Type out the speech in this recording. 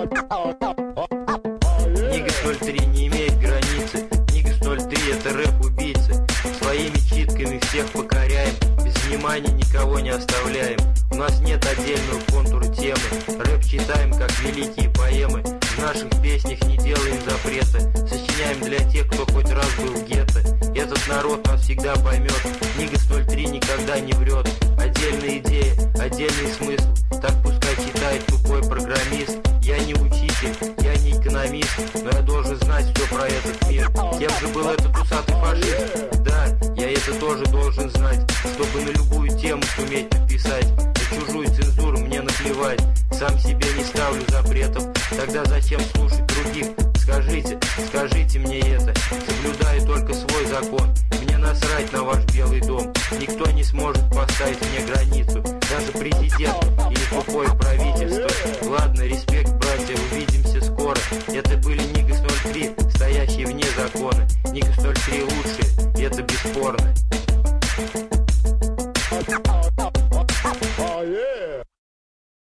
Нигас 03 не имеет границы. Нигас 03 это рэп-убийцы. Своими читками всех покоряем, без внимания никого не оставляем. У нас нет отдельного контура темы. Рэп читаем как великие поэмы. В наших песнях не делаем запрета. Сочиняем для тех, кто хоть раз был в гетто. Этот народ нас всегда поймет. Нигас 03 никогда не врет. Отдельная идея, отдельный смысл. Так пускай читает тупой программист. Я не учитель, я не экономист, но я должен знать все про этот мир. Кем же был этот усатый фашист? Да, я это тоже должен знать, чтобы на любую тему суметь написать. На чужую цензуру мне наплевать. Сам себе не ставлю запретов. Тогда зачем слушать других? Скажите мне это. Соблюдаю только свой закон. Мне насрать на ваш Белый дом. Никто не сможет поставить мне границу. Даже президент или тупое правительство. Ладно, респект, братья, увидимся скоро. Это были Нигас 03, стоящие вне закона. Нигас 03 лучшие, это бесспорно. Oh yeah!